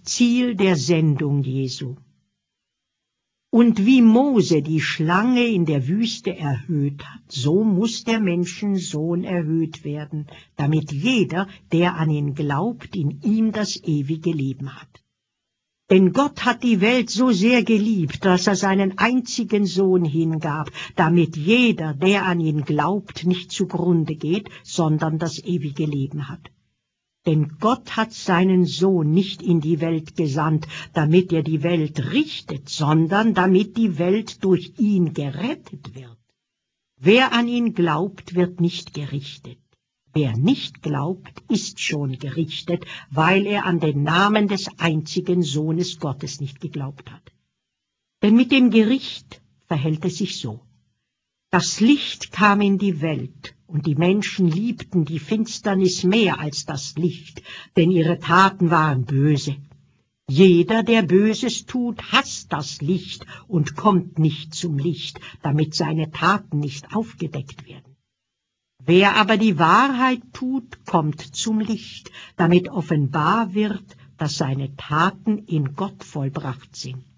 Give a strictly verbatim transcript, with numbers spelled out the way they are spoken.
das Ziel der Sendung Jesu. Und wie Mose die Schlange in der Wüste erhöht hat, so muss der Menschensohn erhöht werden, damit jeder, der an ihn glaubt, in ihm das ewige Leben hat. Denn Gott hat die Welt so sehr geliebt, dass er seinen einzigen Sohn hingab, damit jeder, der an ihn glaubt, nicht zugrunde geht, sondern das ewige Leben hat. Denn Gott hat seinen Sohn nicht in die Welt gesandt, damit er die Welt richtet, sondern damit die Welt durch ihn gerettet wird. Wer an ihn glaubt, wird nicht gerichtet. Wer nicht glaubt, ist schon gerichtet, weil er an den Namen des einzigen Sohnes Gottes nicht geglaubt hat. Denn mit dem Gericht verhält es sich so. Das Licht kam in die Welt, und die Menschen liebten die Finsternis mehr als das Licht, denn ihre Taten waren böse. Jeder, der Böses tut, hasst das Licht und kommt nicht zum Licht, damit seine Taten nicht aufgedeckt werden. Wer aber die Wahrheit tut, kommt zum Licht, damit offenbar wird, dass seine Taten in Gott vollbracht sind.